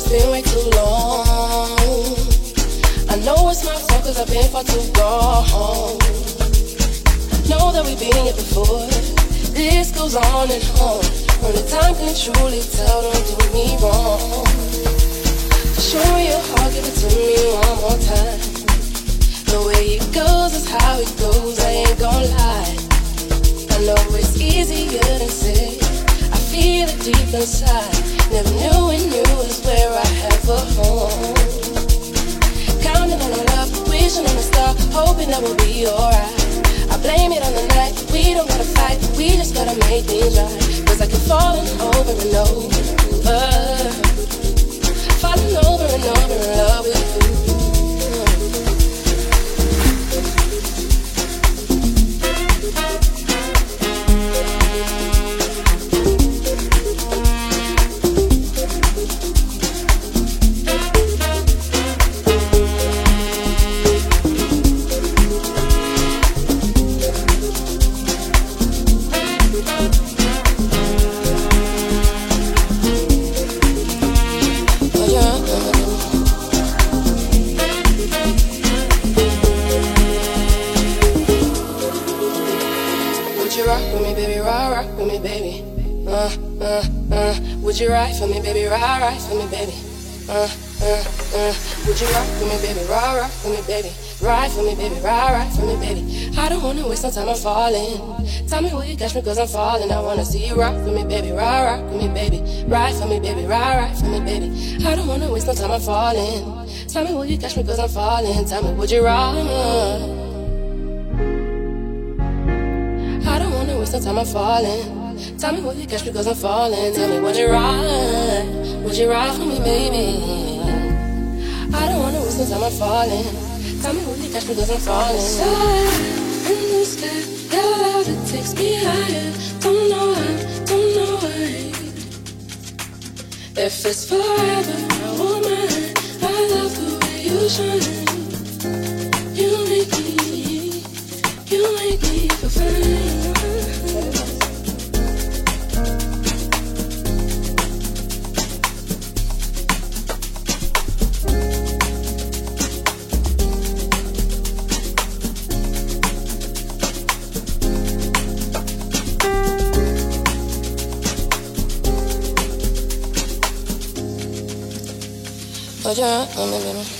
it's been way too long. I know it's my fault cause I've been far too gone. Know that we've been here before. This goes on and on. Only time can truly tell, don't do me wrong. Show me your heart, give it to me one more time. The way it goes is how it goes, I ain't gon' lie. I know it's easier than said, I feel it deep inside. Never knew and knew is where I have a home. Counting on our love, wishing on a star, hoping that we'll be alright. I blame it on the night, we don't gotta fight, we just gotta make things right. Cause I keep falling over and over, falling over and over in love with you. Would you ride for me, baby? Ride for me, baby. Would you rock for me, baby? Ride for me, baby. Ride for me, baby. Ride for me, baby. I don't wanna waste no time, I'm falling. Tell me will you catch me cause I'm falling. I wanna see you rock for me, baby. Ride for me, baby. Ride for me, baby. Ride for me, baby. I don't wanna waste no time, I'm falling. Tell me will you catch me cause I'm falling. Tell me would you ride? I don't wanna waste no time, I'm falling. Tell me will you catch me cause I'm falling. Tell me would you ride for me, baby? I don't wanna waste no time, I'm falling. Tell me will you catch me cause I'm falling. Star in the sky, your love it takes me higher. Don't know how, don't know why. If it's forever, I won't mind. I love the way you shine. You make me feel fine. Would you rock with me, baby?